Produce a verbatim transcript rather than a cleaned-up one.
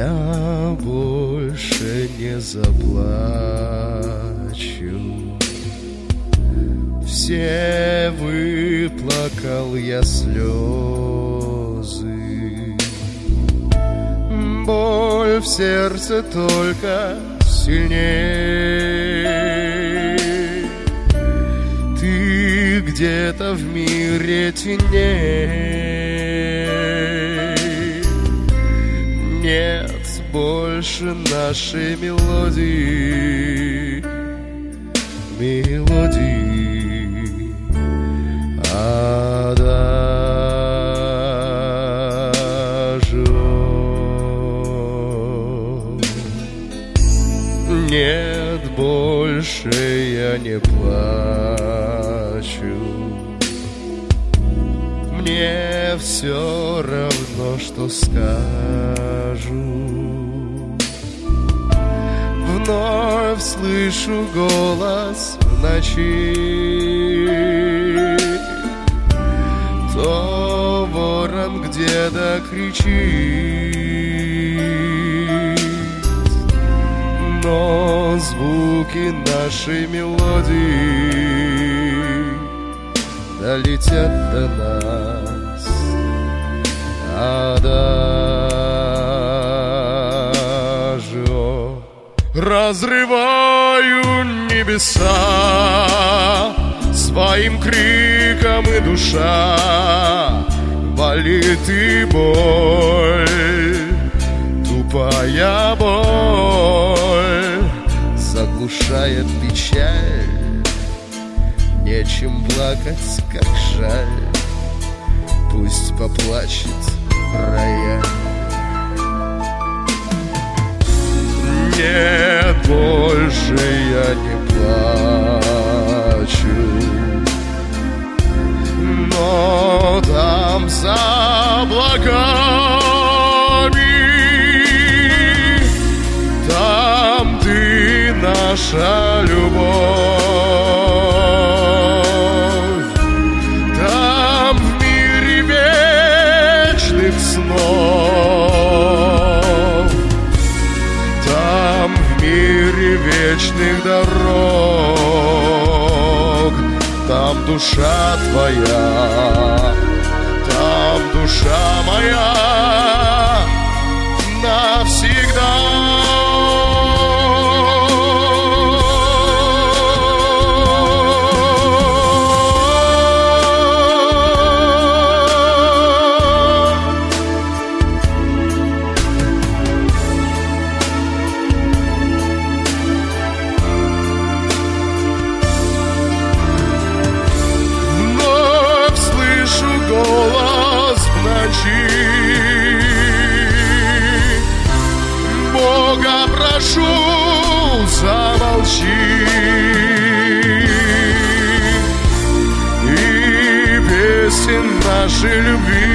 я больше не заплачу. Все выплакал я слезы, боль в сердце только сильней. Ты где-то в мире теней. Нет больше нашей мелодии, мелодии. Нет, больше я не плачу. Мне все равно, что скажу. Вновь слышу голос в ночи. То ворон где-то кричит, но звуки нашей мелодии долетят до нас. Адажио. Разрываю небеса своим криком, и душа болит, и боль, тупая боль заглушает печаль. Нечем плакать, как жаль, пусть поплачет рояль. Нет, больше я не плачу, но там за облаками, там ты, наша любовь, там в мире вечных снов, там в мире вечных дорог, там душа твоя, там душа моя навсегда. Бога прошу, замолчи, и песен нашей любви